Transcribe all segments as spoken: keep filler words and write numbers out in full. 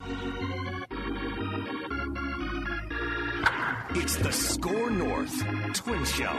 It's the Score North Twin Show.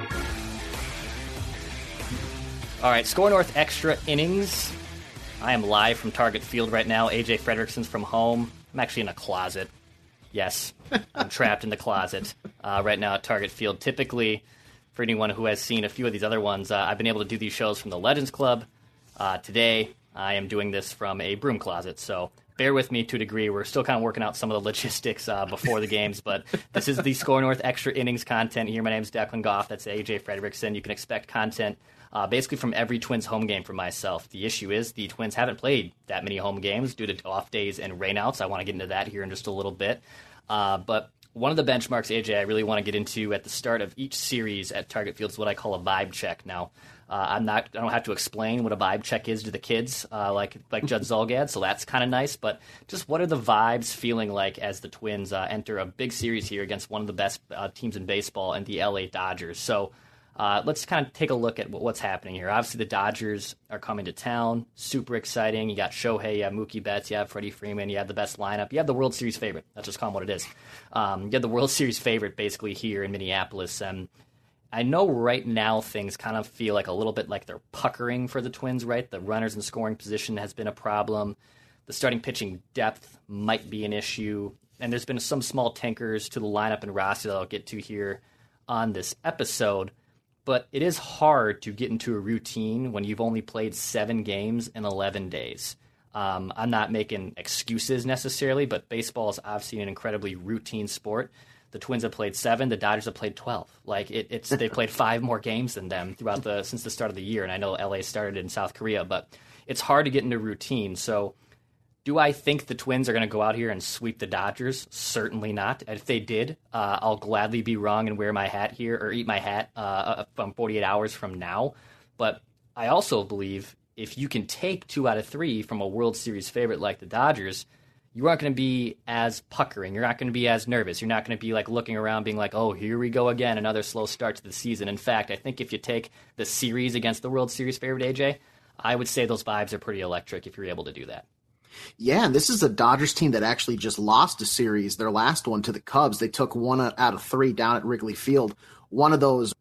All right, Score North Extra Innings. I am live from Target Field right now. A J Frederickson's from home. I'm actually in a closet. Yes, I'm trapped in the closet uh, right now at Target Field. Typically, for anyone who has seen a few of these other ones, uh, I've been able to do these shows from the Legends Club. Uh, today, I am doing this from a broom closet, so bear with me to a degree. We're still kind of working out some of the logistics uh, before the games, but this is the Score North Extra Innings content here. My name is Declan Goff. That's A J Frederickson. You can expect content uh, basically from every Twins home game for myself. The issue is the Twins haven't played that many home games due to off days and rainouts. I want to get into that here in just a little bit. Uh, but one of the benchmarks, A J, I really want to get into at the start of each series at Target Field is what I call a vibe check. Now, uh, I'm not, I don't have to explain what a vibe check is to the kids, uh, like like Judd Zulgad, so that's kind of nice. But just what are the vibes feeling like as the Twins uh, enter a big series here against one of the best uh, teams in baseball and the L A Dodgers? So uh, let's kind of take a look at what's happening here. Obviously, the Dodgers are coming to town. Super exciting. You got Shohei, you have Mookie Betts, you have Freddie Freeman, you have the best lineup. You have the World Series favorite. Let's just call them what it is. Um, you have the World Series favorite basically here in Minneapolis. And I know right now things kind of feel like a little bit like they're puckering for the Twins, right? The runners in scoring position has been a problem. The starting pitching depth might be an issue. And there's been some small tinkers to the lineup and roster that I'll get to here on this episode. But it is hard to get into a routine when you've only played seven games in eleven days. Um, I'm not making excuses necessarily, but baseball is obviously an incredibly routine sport. The Twins have played seven. The Dodgers have played twelve. Like it, it's they've played five more games than them throughout the since the start of the year. And I know L A started in South Korea, but it's hard to get into routine. So, do I think the Twins are going to go out here and sweep the Dodgers? Certainly not. If they did, uh, I'll gladly be wrong and wear my hat here or eat my hat uh, from forty-eight hours from now. But I also believe if you can take two out of three from a World Series favorite like the Dodgers, you aren't going to be as puckering. You're not going to be as nervous. You're not going to be like looking around being like, oh, here we go again, another slow start to the season. In fact, I think if you take the series against the World Series favorite, A J, I would say those vibes are pretty electric if you're able to do that. Yeah, and this is a Dodgers team that actually just lost a series, their last one, to the Cubs. They took one out of three down at Wrigley Field. One of those,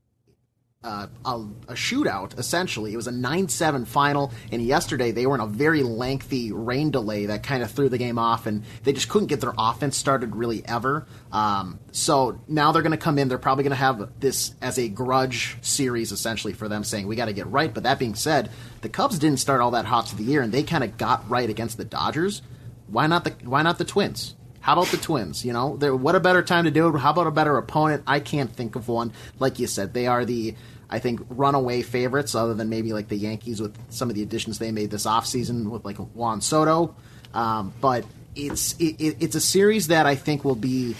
uh, a, a shootout, essentially. It was a nine seven final, and yesterday they were in a very lengthy rain delay that kind of threw the game off, and they just couldn't get their offense started really ever. Um, so now they're going to come in. They're probably going to have this as a grudge series, essentially, for them, saying we got to get right. But that being said, the Cubs didn't start all that hot to the year, and they kind of got right against the Dodgers. Why not the Why not the Twins? How about the Twins? You know, what a better time to do it. How about a better opponent? I can't think of one. Like you said, they are the, I think, runaway favorites, other than maybe like the Yankees with some of the additions they made this offseason with like Juan Soto. Um, but it's it, it's a series that I think will be,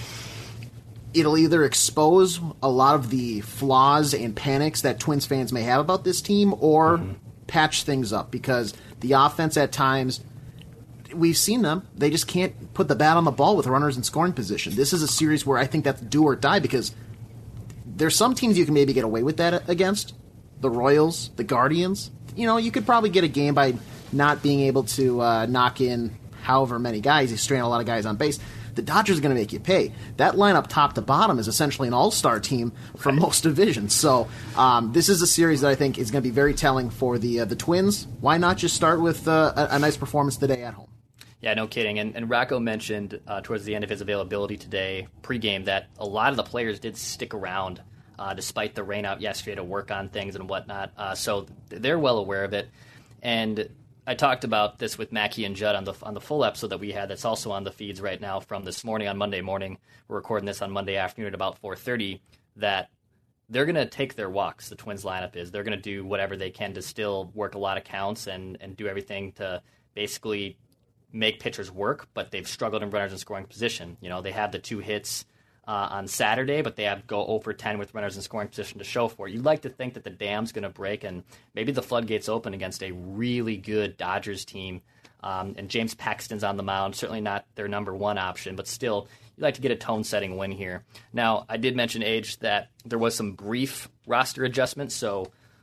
it'll either expose a lot of the flaws and panics that Twins fans may have about this team, or mm-hmm. patch things up, because the offense at times, we've seen them, they just can't put the bat on the ball with runners in scoring position. This is a series where I think that's do or die, because there's some teams you can maybe get away with that against. The Royals, the Guardians. You know, you could probably get a game by not being able to uh, knock in however many guys. You strain a lot of guys on base. The Dodgers are going to make you pay. That lineup top to bottom is essentially an all-star team for right. most divisions. So um, this is a series that I think is going to be very telling for the uh, the Twins. Why not just start with uh, a, a nice performance today at home? Yeah, no kidding. And, and Rocco mentioned uh, towards the end of his availability today, pregame, that a lot of the players did stick around uh, despite the rain out yesterday to work on things and whatnot. Uh, so they're well aware of it. And I talked about this with Mackie and Judd on the on the full episode that we had that's also on the feeds right now from this morning on Monday morning. We're recording this on Monday afternoon at about four thirty, that they're going to take their walks, the Twins lineup is. They're going to do whatever they can to still work a lot of counts and, and do everything to basically make pitchers work, but they've struggled in runners in scoring position. You know, they had the two hits uh, on Saturday, but they have go oh for ten with runners in scoring position to show for it. You'd like to think that the dam's going to break and maybe the floodgates open against a really good Dodgers team. Um, and James Paxton's on the mound, certainly not their number one option, but still, you'd like to get a tone-setting win here. Now, I did mention, Age, that there was some brief roster adjustments, so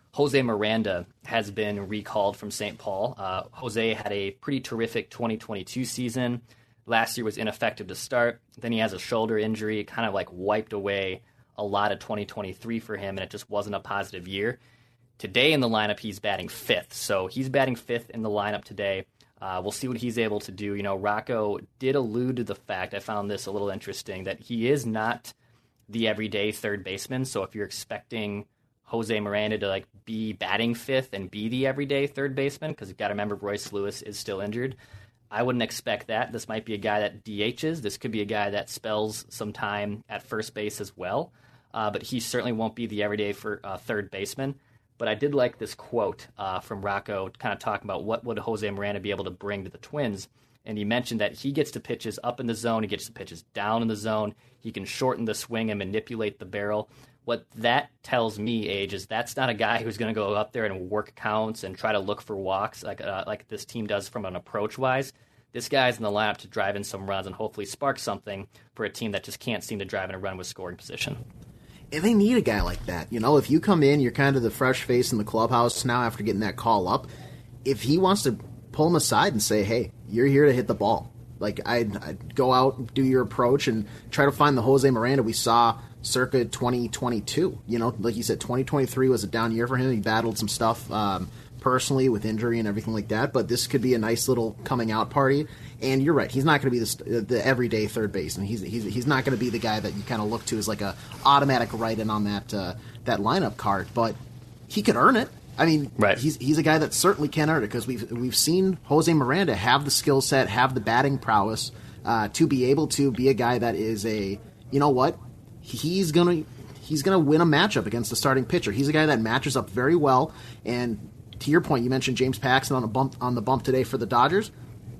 Jose Miranda has been recalled from Saint Paul. Uh, Jose had a pretty terrific twenty twenty-two season. Last year was ineffective to start. Then he has a shoulder injury, kind of like wiped away a lot of twenty twenty-three for him, and it just wasn't a positive year. Today in the lineup, he's batting fifth. So he's batting fifth in the lineup today. Uh, we'll see what he's able to do. You know, Rocco did allude to the fact, I found this a little interesting, that he is not the everyday third baseman. So if you're expecting Jose Miranda to like be batting fifth and be the everyday third baseman, because you've got to remember Royce Lewis is still injured, I wouldn't expect that. This might be a guy that D Hs. This could be a guy that spells some time at first base as well. Uh, but he certainly won't be the everyday for uh, third baseman. But I did like this quote uh, from Rocco kind of talking about what would Jose Miranda be able to bring to the Twins. And he mentioned that he gets to pitches up in the zone, he gets to pitches down in the zone, he can shorten the swing and manipulate the barrel. What that tells me, Age, is that's not a guy who's going to go up there and work counts and try to look for walks like uh, like this team does from an approach-wise. This guy's in the lineup to drive in some runs and hopefully spark something for a team that just can't seem to drive in a run with scoring position. And they need a guy like that. You know, if you come in, you're kind of the fresh face in the clubhouse now after getting that call up. If he wants to pull him aside and say, hey, you're here to hit the ball. Like, I'd, I'd go out, do your approach, and try to find the Jose Miranda we saw circa twenty twenty-two. You know, like you said, twenty twenty-three was a down year for him. He battled some stuff um, personally with injury and everything like that, but this could be a nice little coming out party. And you're right, he's not going to be the, the everyday third baseman. He's he's he's not going to be the guy that you kind of look to as like a automatic write-in on that uh, that lineup card. But he could earn it. I mean, right. he's he's a guy that certainly can earn it because we've we've seen Jose Miranda have the skill set, have the batting prowess uh, to be able to be a guy that is a, you know what, he's gonna he's gonna win a matchup against the starting pitcher. He's a guy that matches up very well. And to your point, you mentioned James Paxton on a bump on the bump today for the Dodgers.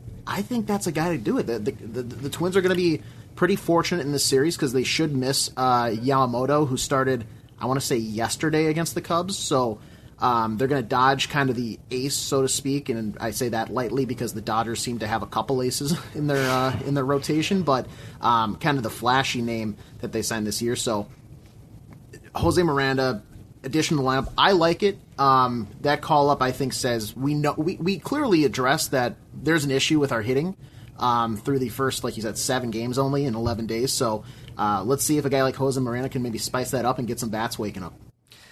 I think that's a guy to do it. The, the, the, the Twins are going to be pretty fortunate in this series because they should miss uh, Yamamoto, who started, I want to say, yesterday against the Cubs. So um, they're going to dodge kind of the ace, so to speak, and I say that lightly because the Dodgers seem to have a couple aces in their uh, in their rotation, but um, kind of the flashy name that they signed this year. So Jose Miranda, addition to the lineup, I like it. Um, that call up, I think, says we know we, we clearly addressed that there's an issue with our hitting um, through the first, like you said, seven games only in eleven days. So uh, let's see if a guy like Jose Miranda can maybe spice that up and get some bats waking up.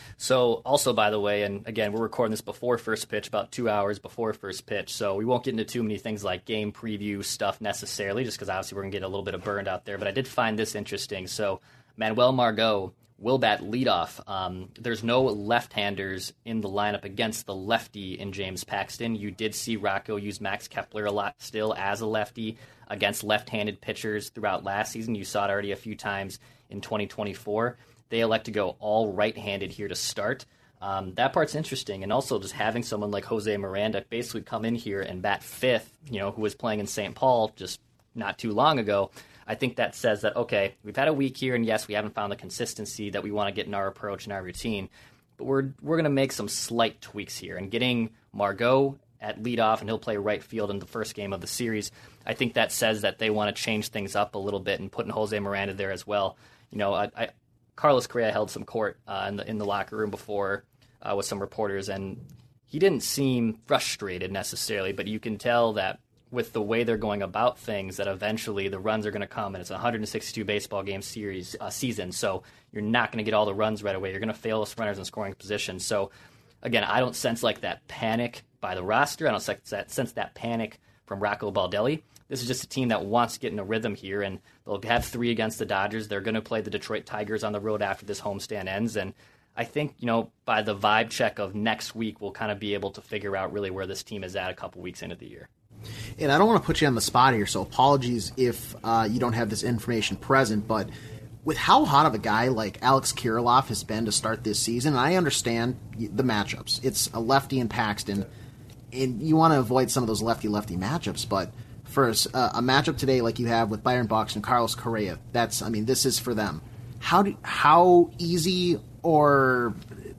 So also, by the way, and again, we're recording this before first pitch, about two hours before first pitch, so we won't get into too many things like game preview stuff necessarily, just because obviously we're going to get a little bit of burned out there. But I did find this interesting. So Manuel Margot will bat leadoff. Um, there's no left-handers in the lineup against the lefty in James Paxton. You did see Rocco use Max Kepler a lot still as a lefty against left-handed pitchers throughout last season. You saw it already a few times in twenty twenty-four. They elect to go all right-handed here to start. Um, that part's interesting, and also just having someone like Jose Miranda basically come in here and bat fifth, you know, who was playing in Saint Paul just not too long ago. I think that says that, okay, we've had a week here, and yes, we haven't found the consistency that we want to get in our approach and our routine, but we're we're going to make some slight tweaks here. And getting Margot at leadoff, and he'll play right field in the first game of the series, I think that says that they want to change things up a little bit and putting Jose Miranda there as well. You know, I, I, Carlos Correa held some court uh, in the in the locker room before uh, with some reporters, and he didn't seem frustrated necessarily, but you can tell that with the way they're going about things, that eventually the runs are going to come, and it's a one hundred sixty-two baseball game series uh, season, so you're not going to get all the runs right away. You're going to fail us runners in scoring position. So, again, I don't sense like that panic by the roster. I don't sense that, sense that panic from Rocco Baldelli. This is just a team that wants to get in a rhythm here, and they'll have three against the Dodgers. They're going to play the Detroit Tigers on the road after this homestand ends, and I think, you know, by the vibe check of next week, we'll kind of be able to figure out really where this team is at a couple weeks into the year. And I don't want to put you on the spot here, so apologies if uh, you don't have this information present, but with how hot of a guy like Alex Kirilloff has been to start this season, I understand the matchups. It's a lefty and Paxton, and you want to avoid some of those lefty-lefty matchups, but for a, a matchup today like you have with Byron Buxton and Carlos Correa, that's, I mean, this is for them. How do, how easy or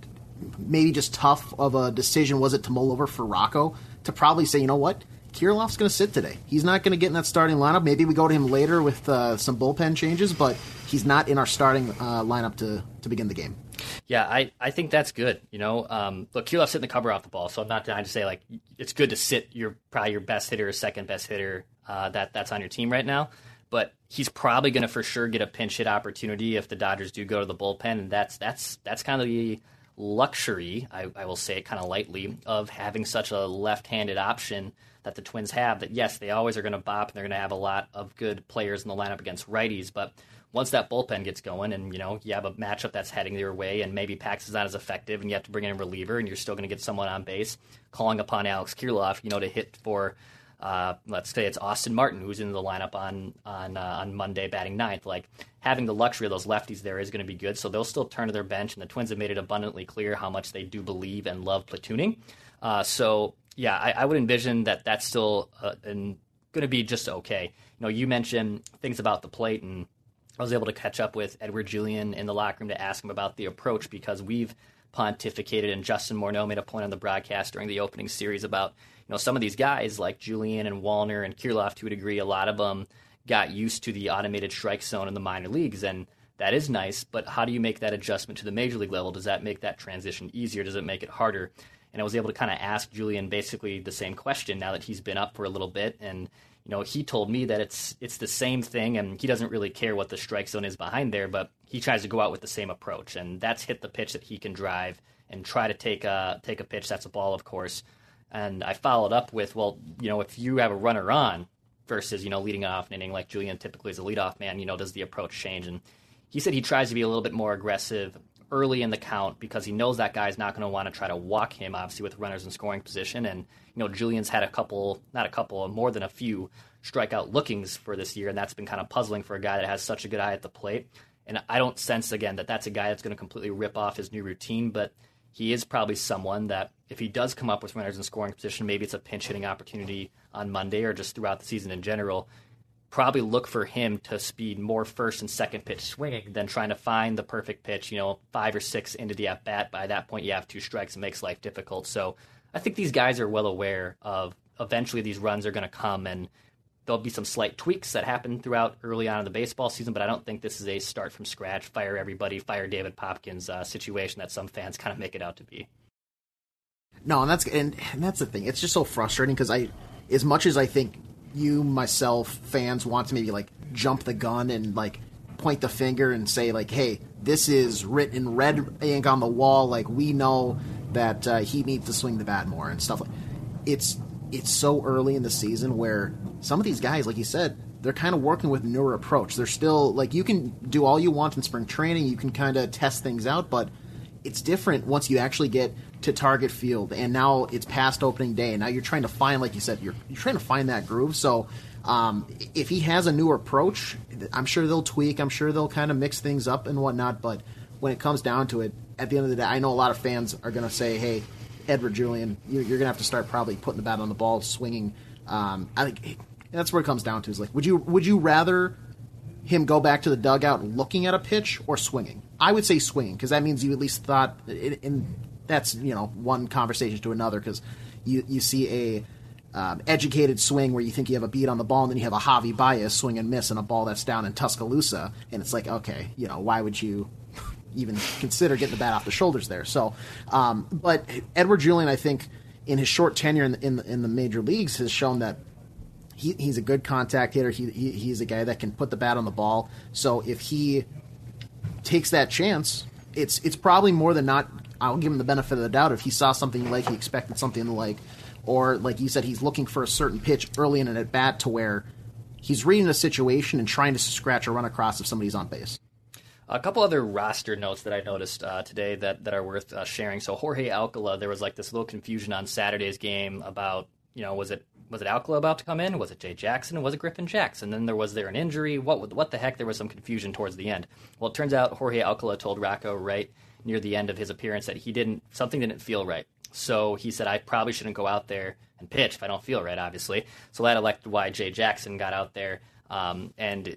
maybe just tough of a decision was it to mull over for Rocco to probably say, you know what, Kirilloff's going to sit today. He's not going to get in that starting lineup. Maybe we go to him later with uh, some bullpen changes, but he's not in our starting uh, lineup to, to begin the game. Yeah, I, I think that's good. You know, um, look, Kirilloff's hitting the cover off the ball, so I'm not trying to say like it's good to sit your probably your best hitter or second best hitter uh, that that's on your team right now. But he's probably going to for sure get a pinch hit opportunity if the Dodgers do go to the bullpen, and that's that's that's kind of the luxury, I, I will say it kind of lightly, of having such a left-handed option that the Twins have. That yes, they always are going to bop, and they're going to have a lot of good players in the lineup against righties, but once that bullpen gets going and, you know, you have a matchup that's heading your way and maybe Pax is not as effective and you have to bring in a reliever and you're still going to get someone on base, calling upon Alex Kirilloff, you know, to hit for, uh, let's say it's Austin Martin, who's in the lineup on on uh, on Monday batting ninth. Like, having the luxury of those lefties there is going to be good. So they'll still turn to their bench, and the Twins have made it abundantly clear how much they do believe and love platooning. Uh, so, yeah, I, I would envision that that's still uh, going to be just okay. You know, you mentioned things about the plate, and I was able to catch up with Edouard Julien in the locker room to ask him about the approach, because we've pontificated, and Justin Morneau made a point on the broadcast during the opening series about, you know, some of these guys like Julien and Wallner and Kirilloff to a degree, a lot of them got used to the automated strike zone in the minor leagues, and that is nice, but how do you make that adjustment to the major league level? Does that make that transition easier? Does it make it harder? And I was able to kind of ask Julien basically the same question now that he's been up for a little bit, and you know, he told me that it's it's the same thing, and he doesn't really care what the strike zone is behind there, but he tries to go out with the same approach, and that's hit the pitch that he can drive and try to take a take a pitch that's a ball, of course. And I followed up with, well, you know, if you have a runner on versus, you know, leading off an inning like Julien typically is a leadoff man, you know, does the approach change? And he said he tries to be a little bit more aggressive early in the count because he knows that guy's not going to want to try to walk him, obviously, with runners in scoring position. And, you know, Julian's had a couple, not a couple, more than a few strikeout lookings for this year, and that's been kind of puzzling for a guy that has such a good eye at the plate. And I don't sense, again, that that's a guy that's going to completely rip off his new routine, but he is probably someone that if he does come up with runners in scoring position, maybe it's a pinch hitting opportunity on Monday or just throughout the season in general, probably look for him to speed more first and second pitch swinging than trying to find the perfect pitch, you know, five or six into the at-bat. By that point, you have two strikes. It makes life difficult. So I think these guys are well aware of eventually these runs are going to come, and there'll be some slight tweaks that happen throughout early on in the baseball season, but I don't think this is a start from scratch, fire everybody, fire David Popkins uh, situation that some fans kind of make it out to be. No, and that's and, and that's the thing. It's just so frustrating because I, as much as I think you, myself, fans want to maybe like jump the gun and like point the finger and say like, hey, this is written in red ink on the wall. Like, we know that uh, he needs to swing the bat more and stuff like. It's it's so early in the season where some of these guys, like you said, they're kind of working with a newer approach. They're still like, you can do all you want in spring training. You can kind of test things out, but it's different once you actually get to Target Field, and now it's past opening day, and now you're trying to find, like you said, you're, you're trying to find that groove. So um, if he has a newer approach, I'm sure they'll tweak. I'm sure they'll kind of mix things up and whatnot, but when it comes down to it, at the end of the day, I know a lot of fans are going to say, hey, Edouard Julien, you're going to have to start probably putting the bat on the ball, swinging. Um, I think that's where it comes down to is like, would you would you rather him go back to the dugout looking at a pitch or swinging? I would say swinging, because that means you at least thought, and that's, you know, one conversation to another, because you, you see a um, educated swing where you think you have a beat on the ball, and then you have a Javi Baez swing and miss on a ball that's down in Tuscaloosa, and it's like, okay, you know, why would you even consider getting the bat off the shoulders there? So, um, but Edouard Julien, I think, in his short tenure in the, in the, in the major leagues, has shown that he, he's a good contact hitter. He, he he's a guy that can put the bat on the ball. So if he takes that chance, it's it's probably more than not. I'll give him the benefit of the doubt. If he saw something like, he expected something like, or like you said, he's looking for a certain pitch early in an at bat to where he's reading a situation and trying to scratch a run across if somebody's on base. A couple other roster notes that I noticed uh, today that, that are worth uh, sharing. So Jorge Alcala, there was like this little confusion on Saturday's game about, you know, was it was it Alcala about to come in? Was it Jay Jackson? Was it Griffin Jackson? Then there was there an injury? What what the heck? There was some confusion towards the end. Well, it turns out Jorge Alcala told Rocco right near the end of his appearance that he didn't something didn't feel right. So he said, I probably shouldn't go out there and pitch if I don't feel right, obviously. So that elected why Jay Jackson got out there. Um, and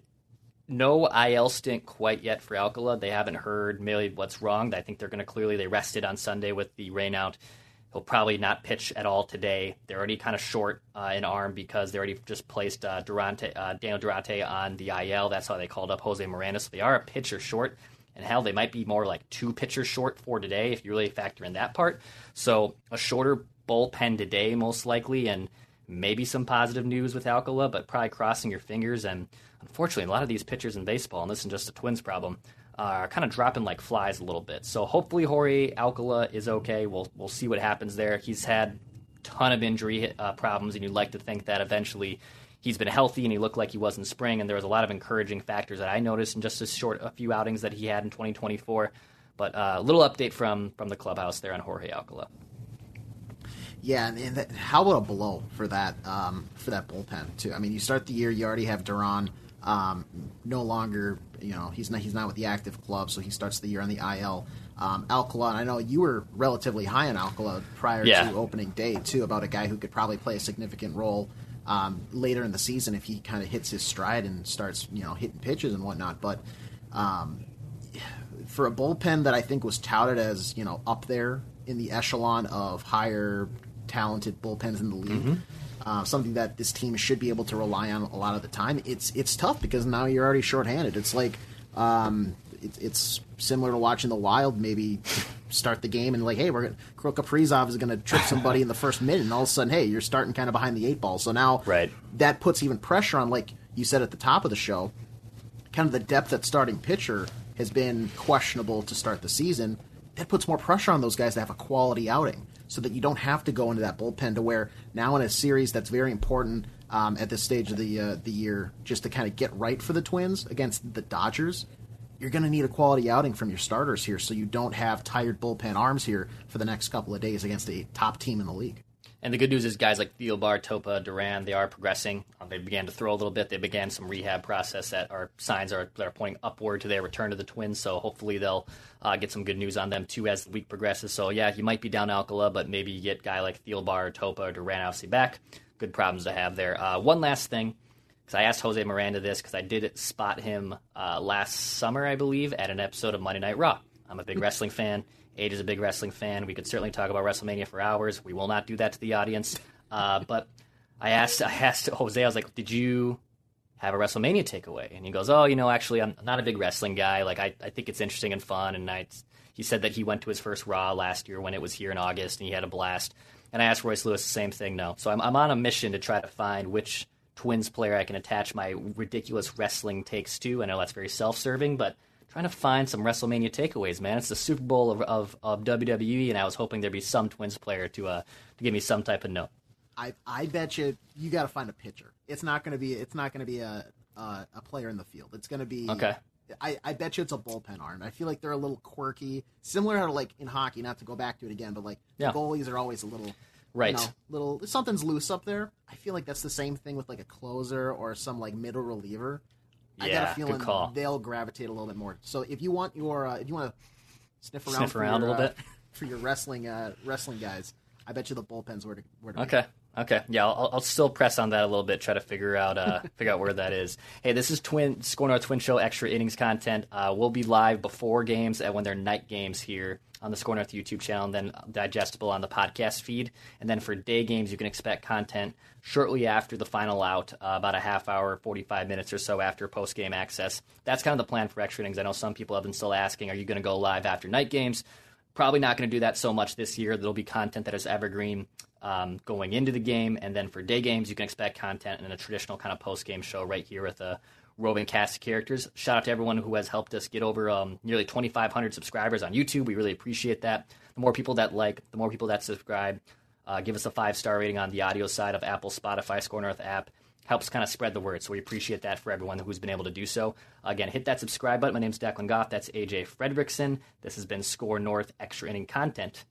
no I L stint quite yet for Alcala. They haven't heard maybe what's wrong. I think they're going to clearly, they rested on Sunday with the rain out. He'll probably not pitch at all today. They're already kind of short uh, in arm because they already just placed uh, Durante, uh, Daniel Durante on the I L. That's how they called up Jose Miranda. So they are a pitcher short. And hell, they might be more like two pitchers short for today if you really factor in that part. So a shorter bullpen today, most likely, and maybe some positive news with Alcala, but probably crossing your fingers. And unfortunately, a lot of these pitchers in baseball, and this isn't just a Twins problem, are kind of dropping like flies a little bit. So hopefully Jorge Alcala is okay. We'll we'll see what happens there. He's had a ton of injury uh, problems, and you'd like to think that eventually he's been healthy and he looked like he was in spring, and there was a lot of encouraging factors that I noticed in just a short a few outings that he had in twenty twenty-four. But uh, a little update from from the clubhouse there on Jorge Alcala. Yeah, and that, how about a blow for that um, for that bullpen too? I mean, you start the year, you already have Duran. Um, no longer, you know, he's not he's not with the active club, so he starts the year on the I L. Um, Alcala, and I know you were relatively high on Alcala prior yeah. to opening day too, about a guy who could probably play a significant role um, later in the season if he kind of hits his stride and starts, you know, hitting pitches and whatnot. But um, for a bullpen that I think was touted as, you know, up there in the echelon of higher talented bullpens in the league. Mm-hmm. Uh, something that this team should be able to rely on a lot of the time. It's it's tough because now you're already shorthanded. It's like um, it, it's similar to watching the Wild maybe start the game and like, hey, we're gonna, Kirill Kaprizov is going to trip somebody in the first minute, and all of a sudden, hey, you're starting kind of behind the eight ball. So now right. that puts even pressure on, like you said at the top of the show, kind of the depth at starting pitcher has been questionable to start the season. That puts more pressure on those guys to have a quality outing, so that you don't have to go into that bullpen to where now in a series that's very important um, at this stage of the uh, the year, just to kind of get right for the Twins against the Dodgers, you're going to need a quality outing from your starters here, so you don't have tired bullpen arms here for the next couple of days against a top team in the league. And the good news is guys like Thielbar, Topa, Duran, they are progressing. Um, they began to throw a little bit. They began some rehab process that are signs are, that are pointing upward to their return to the Twins. So hopefully they'll uh, get some good news on them too as the week progresses. So yeah, you might be down Alcala, but maybe you get a guy like Thielbar, Topa, or Duran obviously back. Good problems to have there. Uh, one last thing, because I asked Jose Miranda this because I did spot him uh, last summer, I believe, at an episode of Monday Night Raw. I'm a big wrestling fan. Age is a big wrestling fan. We could certainly talk about WrestleMania for hours. We will not do that to the audience. Uh, but I asked I asked Jose, I was like, did you have a WrestleMania takeaway? And he goes, oh, you know, actually, I'm not a big wrestling guy. Like, I, I think it's interesting and fun. And I, he said that he went to his first Raw last year when it was here in August, and he had a blast. And I asked Royce Lewis the same thing, no. So I'm, I'm on a mission to try to find which Twins player I can attach my ridiculous wrestling takes to. I know that's very self-serving, but trying to find some WrestleMania takeaways, man. It's the Super Bowl of, of, of W W E, and I was hoping there'd be some Twins player to uh to give me some type of note. I I bet you you got to find a pitcher. It's not going to be it's not going to be a, a a player in the field. It's going to be okay. I, I bet you it's a bullpen arm. I feel like they're a little quirky, similar to like in hockey. Not to go back to it again, but like yeah. the goalies are always a little right. You know, little something's loose up there. I feel like that's the same thing with like a closer or some like middle reliever. I yeah, got a feeling good call. They'll gravitate a little bit more. So if you want your, uh, if you want to sniff around, sniff for around your, a little uh, bit for your wrestling, uh, wrestling guys, I bet you the bullpen's where to where to Okay. Be. Okay. Yeah, I'll, I'll still press on that a little bit, try to figure out uh, figure out where that is. Hey, this is Twin Score North Twin Show Extra Innings content. Uh, we'll be live before games and when they're night games here on the Score North YouTube channel, and then digestible on the podcast feed. And then for day games, you can expect content shortly after the final out, uh, about a half hour, forty-five minutes or so after post-game access. That's kind of the plan for Extra Innings. I know some people have been still asking, are you going to go live after night games? Probably not going to do that so much this year. There'll be content that is evergreen um, going into the game. And then for day games, you can expect content in a traditional kind of post-game show right here with a roving cast of characters. Shout out to everyone who has helped us get over um, nearly twenty-five hundred subscribers on YouTube. We really appreciate that. The more people that like, the more people that subscribe, uh, give us a five-star rating on the audio side of Apple, Spotify, Score North app. Helps kind of spread the word, so we appreciate that for everyone who's been able to do so. Again, hit that subscribe button. My name's Declan Goff. That's A J Fredrickson. This has been Score North Extra Inning content